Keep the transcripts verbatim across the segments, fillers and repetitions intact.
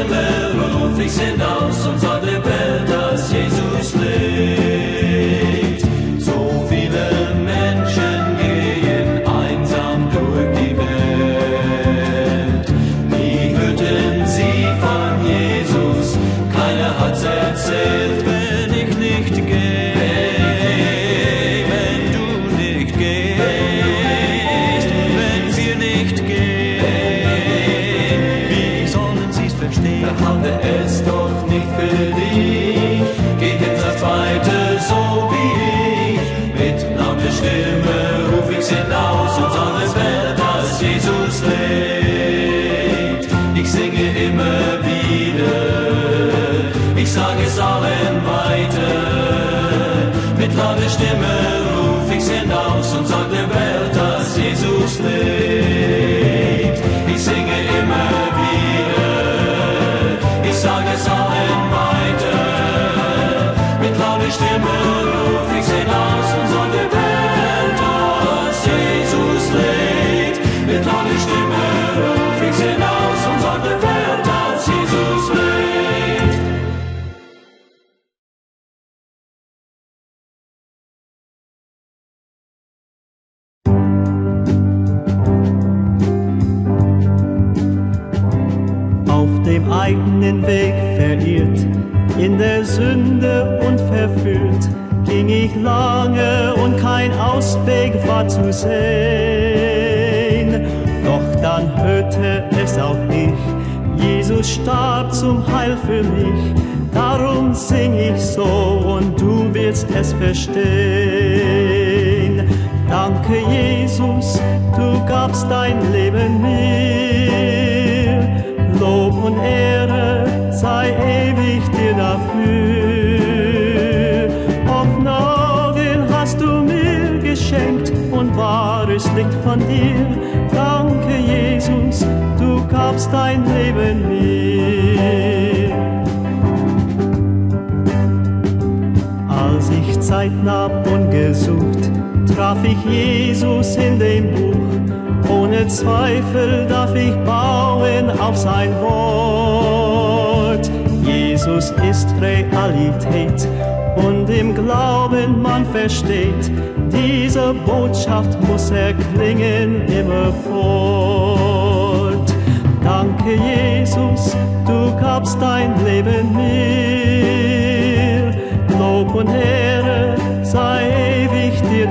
Stimme ruf ich hinaus und sag der Welt, dass Jesus lebt. So viele Menschen gehen einsam durch die Welt. Nie hörten sie von Jesus, keiner hat's erzählt. Wenn ich nicht gehe, wenn du nicht gehst, wenn wir nicht gehen, wie sollen sie's verstehen? Behalte es doch nicht für dich, geh jetzt als Zweite so wie ich. Mit lauter Stimme ruf ich's hinaus und sag der Welt, dass Jesus lebt. Ich singe immer wieder, ich sag es allen weiter. Mit lauter Stimme ruf ich's hinaus und sag der Welt, dass Jesus lebt. Ich singe immer wieder, ich sag es allen weiter. Mit lauter Stimme ruf ich's hinaus und sag der Welt, dass Jesus lebt. Mit lauter Stimme ruf ich's hinaus und sag der Welt, dass Jesus lebt. Dem eigenen Weg verirrt, in der Sünde und verführt, ging ich lange und kein Ausweg war zu sehen. Doch dann hörte es auch ich, Jesus starb zum Heil für mich. Darum sing ich so und du wirst es verstehen. Danke Jesus, du gabst dein Leben mir. Lob und Ehre sei ewig dir dafür. Offene Augen hast du mir geschenkt und wahres Licht von dir. Danke Jesus, du gabst dein Leben mir. Als ich Zeit nahm und gesucht, traf ich Jesus in dem Buch. Ohne Zweifel darf ich bauen auf sein Wort. Jesus ist Realität und im Glauben man versteht, diese Botschaft muss erklingen immerfort. Danke Jesus, du gabst dein Leben mir. Lob und Ehre sei ewig dir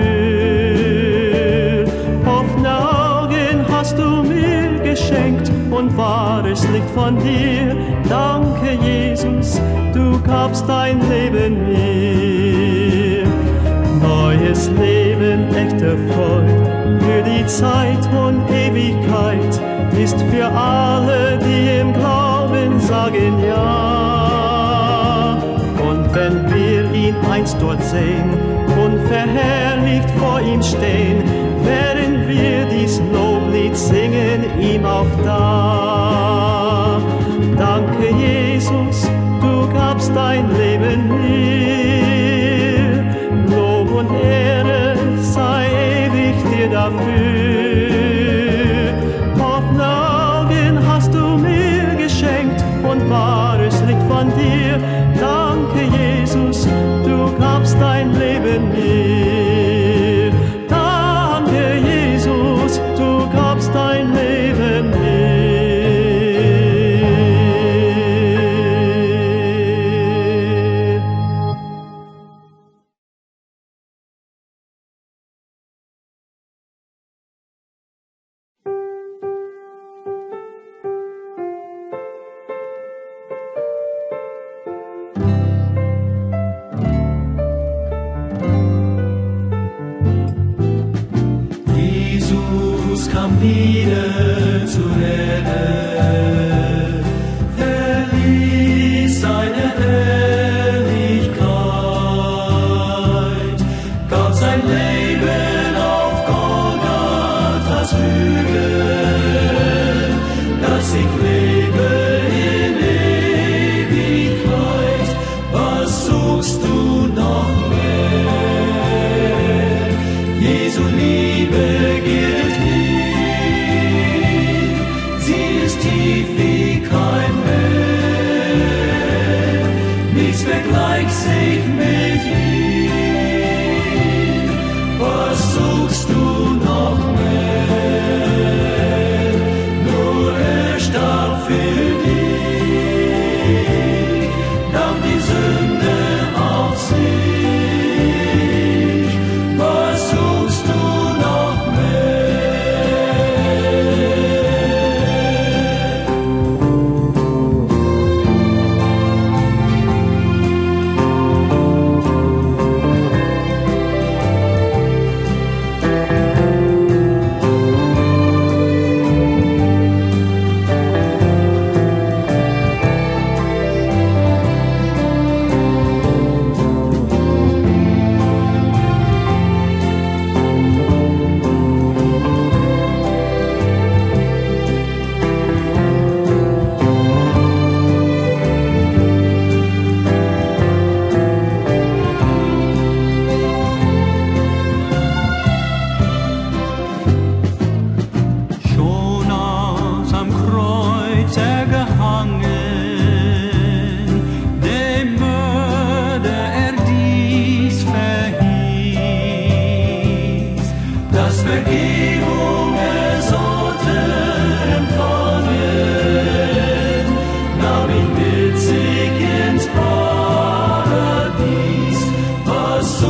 dafür. Offene Augen hast du mir geschenkt und wahres Licht von dir. Danke Jesus, du gabst dein Leben mir. Neues Leben, echte Freude für die Zeit und Ewigkeit ist für alle, die im Glauben sagen ja. Und wenn wir ihn einst dort sehen und verherrlicht vor ihm stehen, werden wir dies Loblied singen, ihm auch da. Danke Jesus, du gabst dein Leben mir. Lob und Ehre sei ewig dir dafür. Offene Augen hast du mir geschenkt und wahres Licht von dir. Danke Jesus, du gabst dein Leben mir. Danke Jesus, du gabst dein Leben mir. Kam wieder zur Erde, verließ seine Herrlichkeit, gab sein Leben auf Golgathas Hügel, dass ich lebe in Ewigkeit. Was suchst du noch mehr? Jesu Liebe gilt hier.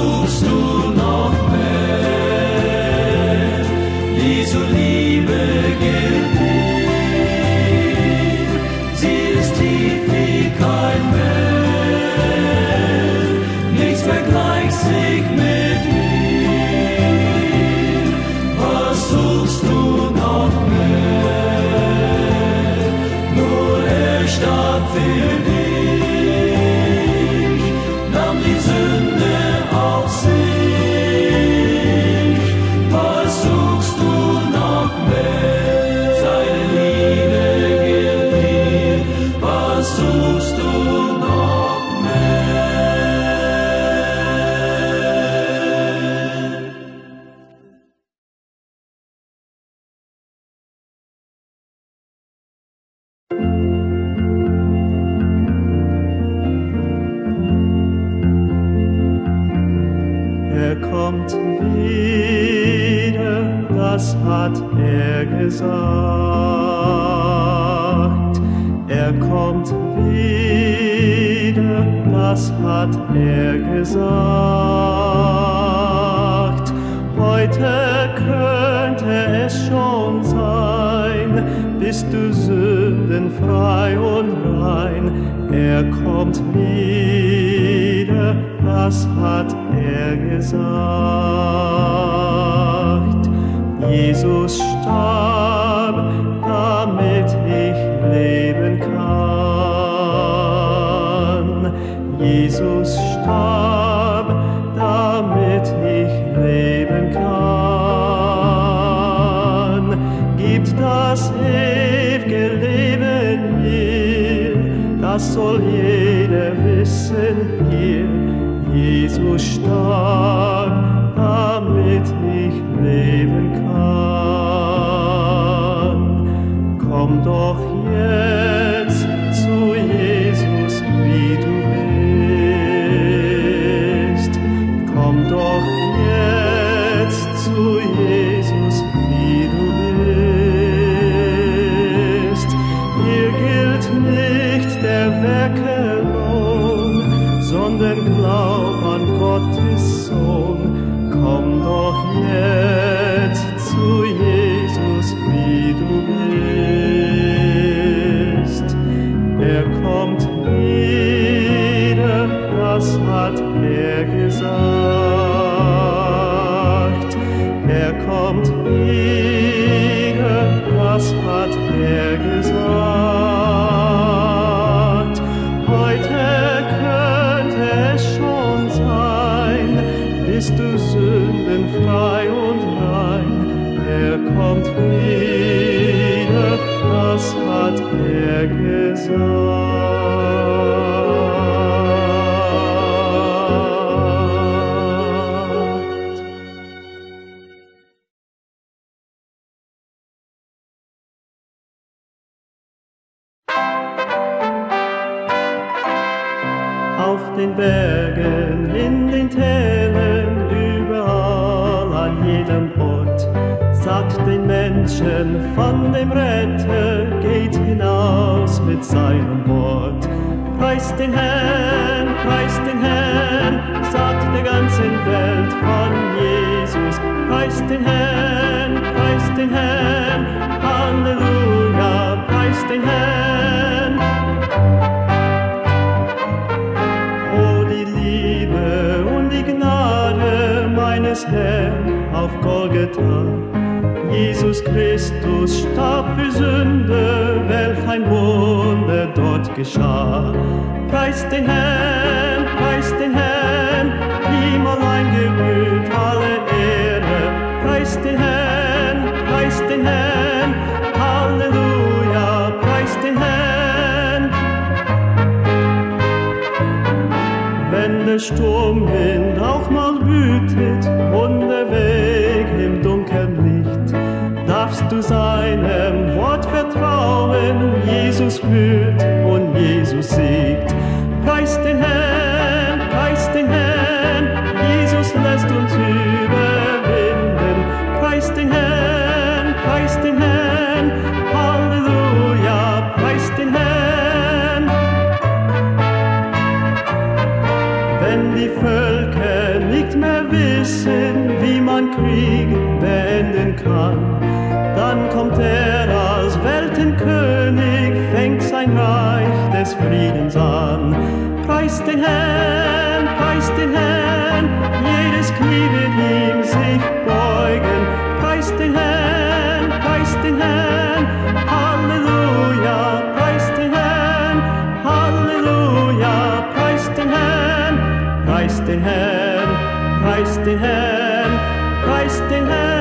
suchst du noch mehr? Jesu Liebe gilt dir, sie ist tief wie kein Meer, nichts vergleicht sich mit ihr. Was suchst du noch mehr? Nur er starb für dich, nahm die Sünde auf sich. Was suchst du noch mehr? Seine Liebe gilt dir. Was suchst du noch mehr? Er kommt wieder, das hat er gesagt. Er kommt wieder, das hat er gesagt. Heute könnte es schon sein, bist du sündenfrei und rein. Er kommt wieder, das hat er gesagt. Jesus starb, damit ich leben kann. Jesus starb, damit ich leben kann. Gibt das ewige Leben mir, das soll jeder wissen hier. Jesus starb, damit ich leben kann. Komm doch jetzt zu Jesus, wie du bist. Komm doch jetzt zu Jesus, wie du bist. Hier gilt nicht der Werke Lohn, sondern Glaub an Gottes Sohn. Komm doch jetzt zu Jesus, wie du bist. Er kommt wieder, das hat er gesagt. Er kommt wieder, das hat er gesagt. Heute könnte es schon sein, bist du sündenfrei und rein. Er kommt wieder, das hat er gesagt. Auf den Bergen, in den Tälern, überall an jedem Ort, sagt den Menschen von dem Retter, geht hinaus mit seinem Wort. Preist den Herrn, preist den Herrn, sagt der ganzen Welt von Jesus. Preist den Herrn, preist den Herrn, Halleluja, preist den Herrn. Oh, die Liebe und die Gnade meines Herrn auf Golgatha. Jesus Christus starb für Sünde, welch ein Wunder dort geschah. Preist den Herrn, preist den Herrn, ihm allein gebührt alle Ehre. Preist den Herrn, preist den Herrn, Halleluja, preist den Herrn. Wenn der Sturmwind auch mal wütet und der Weg im Dunkeln liegt, darfst du seinem Wort vertrauen. Jesus führt und Jesus siegt. Preist den Herrn, preist will wissen, wie man Krieg beenden kann. Dann kommt er als Weltenkönig, fängt sein Reich des Friedens an. Preist den Herrn, preist den Herrn, jedes Knie wird ihm sich beugen. Preist den Herrn, preist den Herrn, Halleluja, preist den Herrn, Halleluja, preist den Herrn, preist den Herrn, preist den Herrn, preist den Herrn.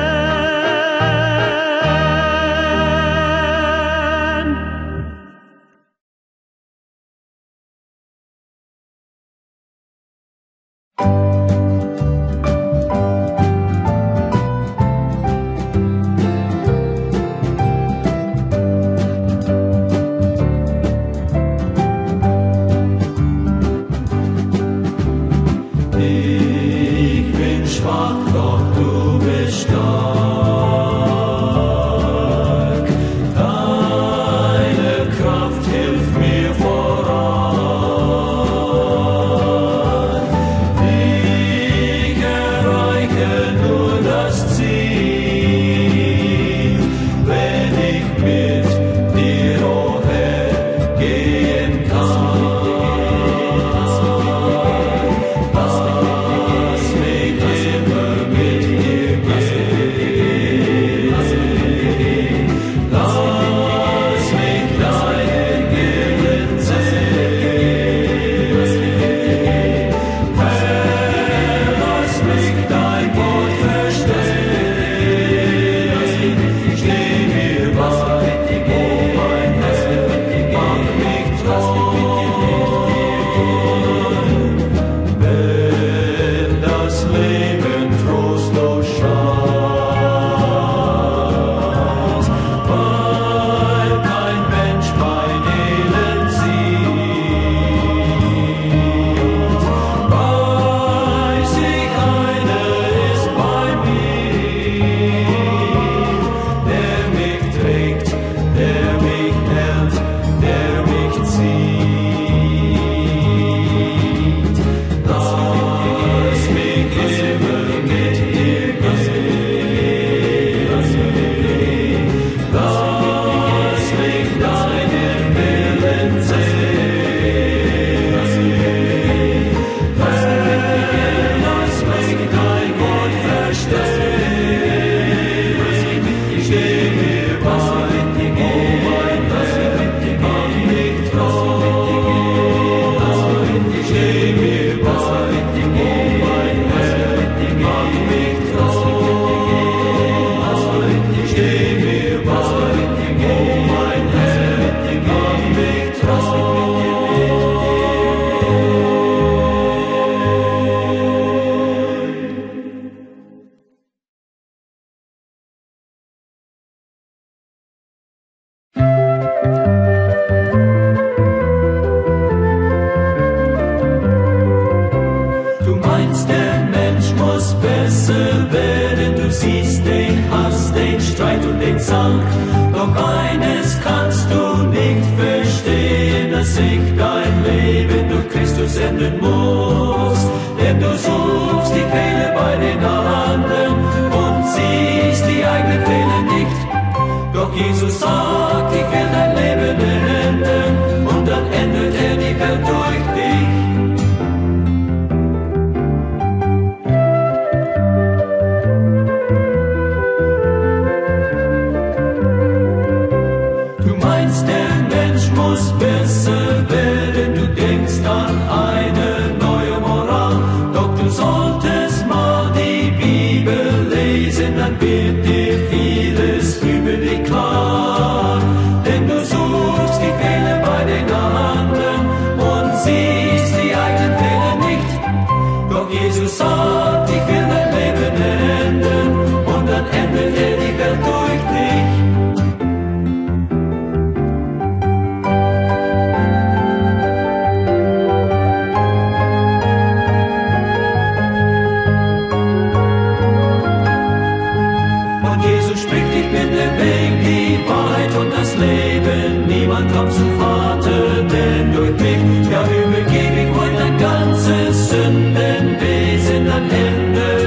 Ja, übergebe ich heute ein ganzes Sündenwesen an Hände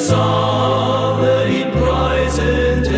dass alle ihn preisend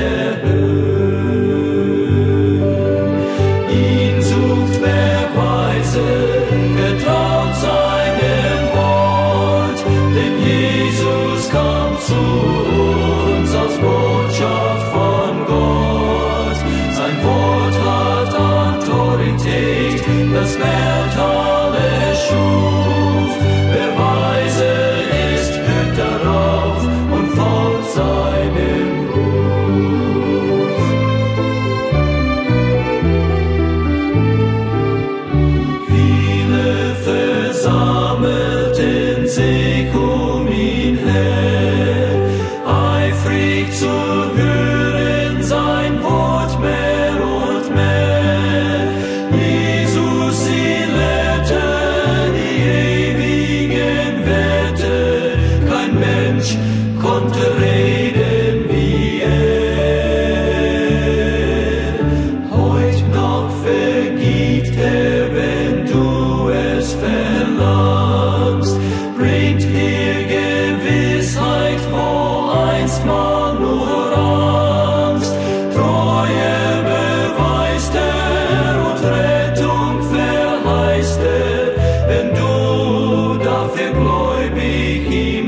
erhöhen. Ihn sucht, wer weise, vertraut seinem Wort, denn Jesus kam zu uns als Botschaft von Gott. Sein Wort hat Autorität, das Welt alles schuf. Wer weise ist, hört darauf und folgt seinem Ruf. Viele versammelten sich um ihn her, eifrig zu hören sein Wort mehr und mehr. Jesus, sie lehrte die ewigen Werte, kein Mensch konnte reden wie er. Heut noch vergibt er, wenn du es verlangst, bringt dir Gewissheit, wo einst mal nur Angst. Treue beweist er und Rettung verheißt er, wenn du dafür gläubig ihm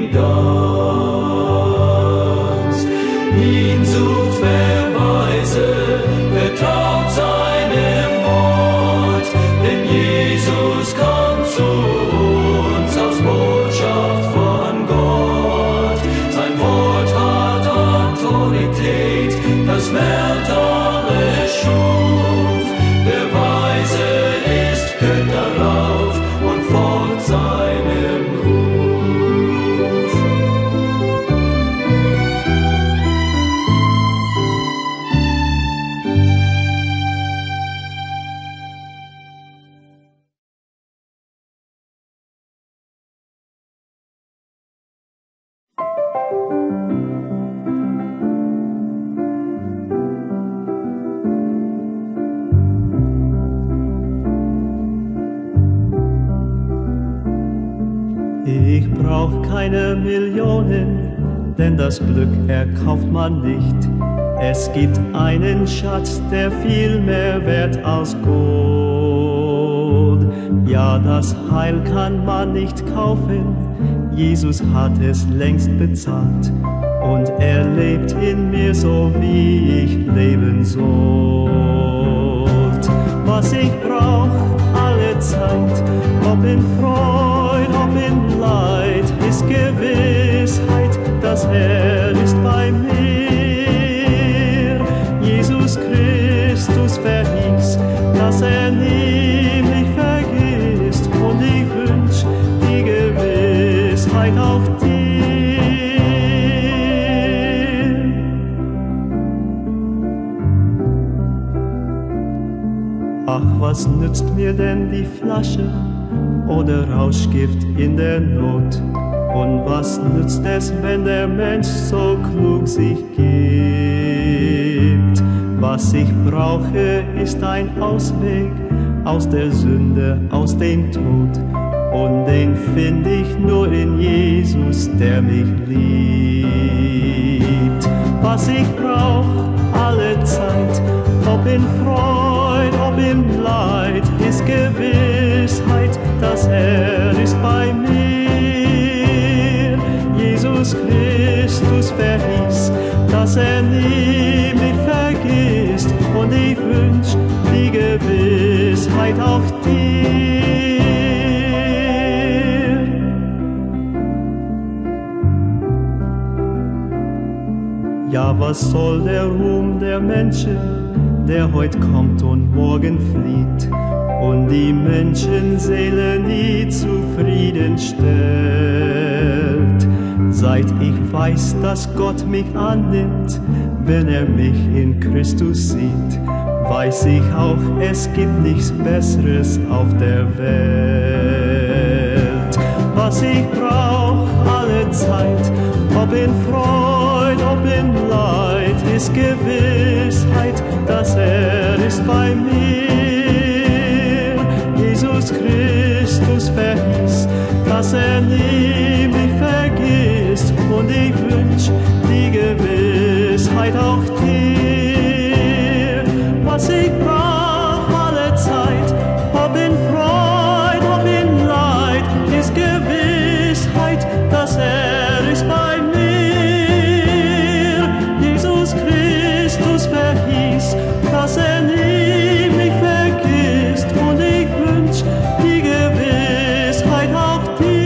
dankst. Ihn sucht, wer weise, vertraut seinem Wort, denn Jesus kam zu uns als Botschaft von Gott. Sein Wort hat Autorität, das Welt alles schuf. Wer weise ist, hört darauf und folgt seinem Ruf. Ich brauch keine Millionen, denn das Glück erkauft man nicht. Es gibt einen Schatz, der viel mehr wert als Gold. Ja, das Heil kann man nicht kaufen, Jesus hat es längst bezahlt. Und er lebt in mir so, wie ich leben sollt. Was ich brauch alle Zeit, ob in Freud, ob in Leid, ist Gewissheit, dass er ist bei mir. Jesus Christus verhieß, dass er nie mich vergisst, und ich wünsch die Gewissheit auch dir. Ach, was nützt mir denn die Flasche oder Rauschgift in der Not? Und was nützt es, wenn der Mensch so klug sich gibt? Was ich brauche, ist ein Ausweg aus der Sünde, aus dem Tod. Und den find ich nur in Jesus, der mich liebt. Was ich brauch alle Zeit, ob in Freud, ob im Leid, ist Gewissheit, dass er ist bei mir. Jesus Christus verhieß, dass er nie mich vergisst, und ich wünsch die Gewissheit auch dir. Ja, was soll der Ruhm der Menschen, der heut kommt und morgen flieht, und die Menschenseele nie zufrieden stellt? Seit ich weiß, dass Gott mich annimmt, wenn er mich in Christus sieht, weiß ich auch, es gibt nichts Besseres auf der Welt. Was ich brauch alle Zeit, ob in Freud, ob in Leid, ist Gewissheit, dass er ist bei mir. Jesus Christus verhieß, dass er nie mich vergisst, und ich wünsch Gewissheit auch dir, was ich brauch alle Zeit, ob in Freud, ob in Leid, ist Gewissheit, dass er ist bei mir. Jesus Christus verhieß, dass er nie mich vergisst, und ich wünsch die Gewissheit auch dir.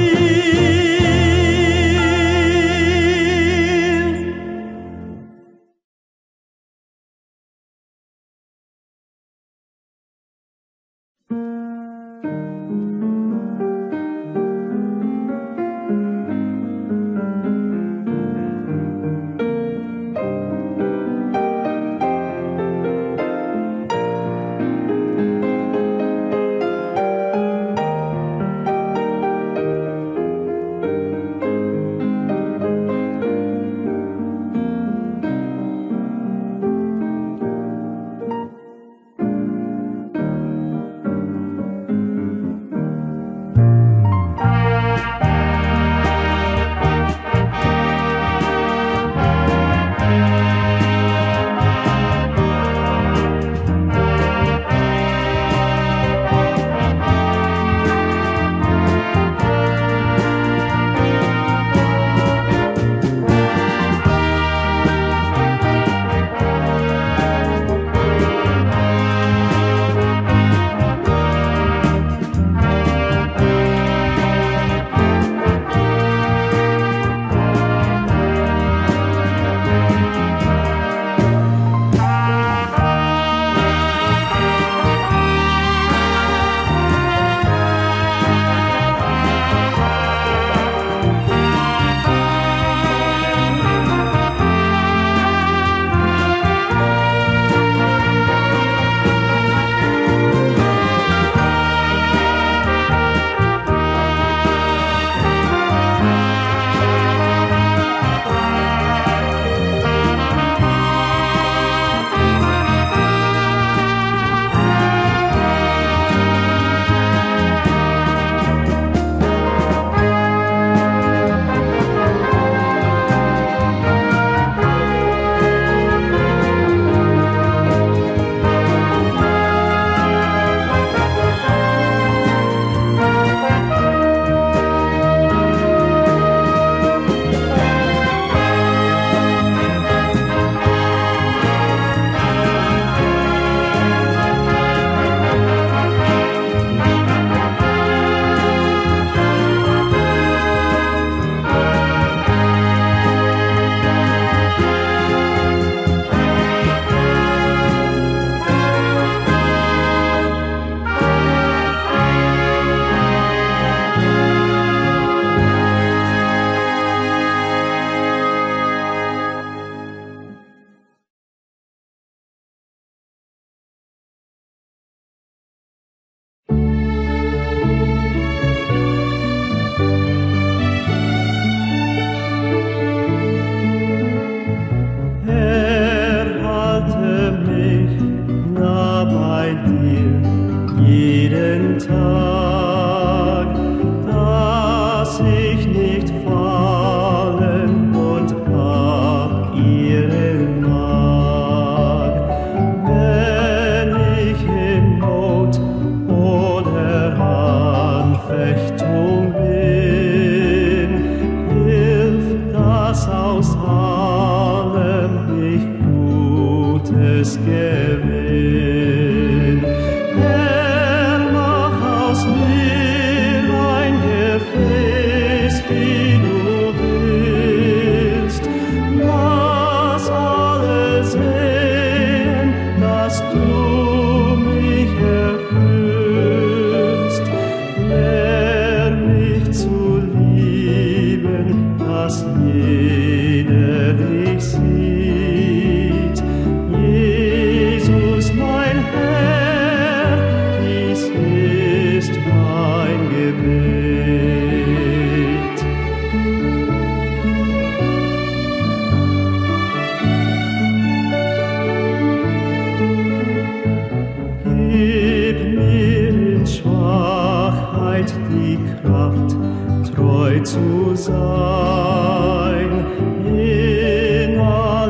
zu sein in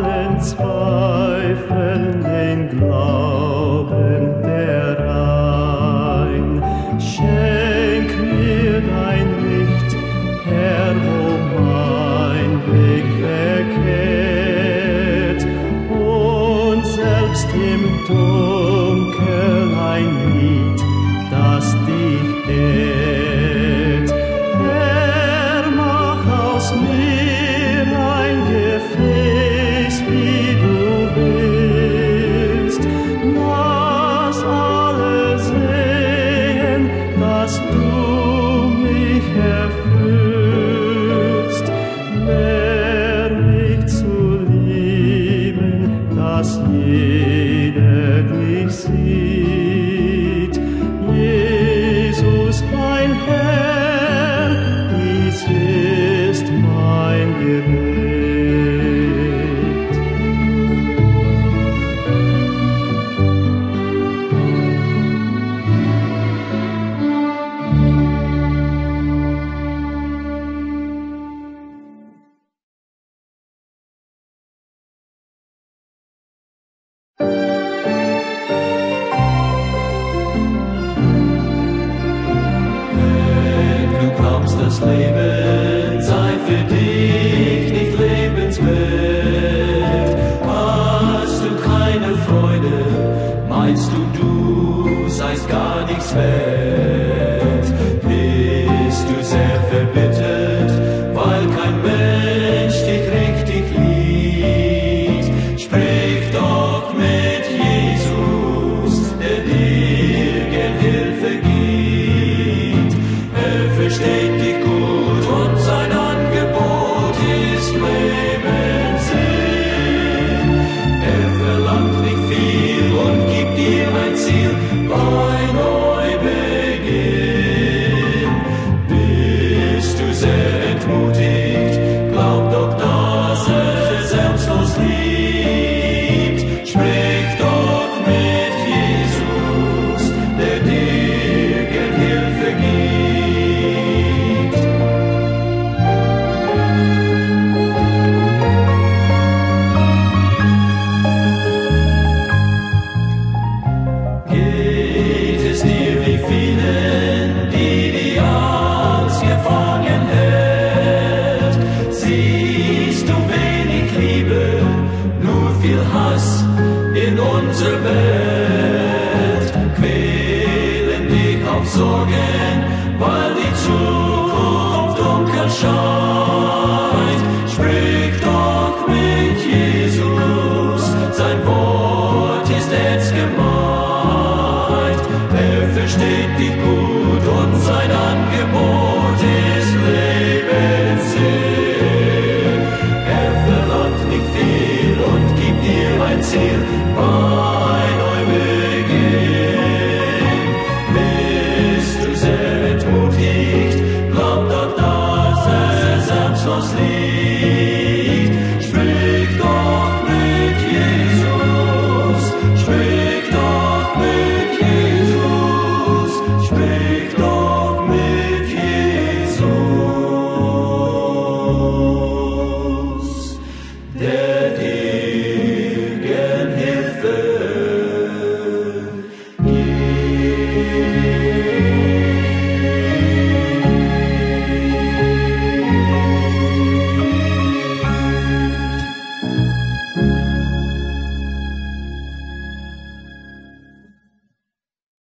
viel Hass in unserer Welt, quälen dich auf Sorgen, weil die Zukunft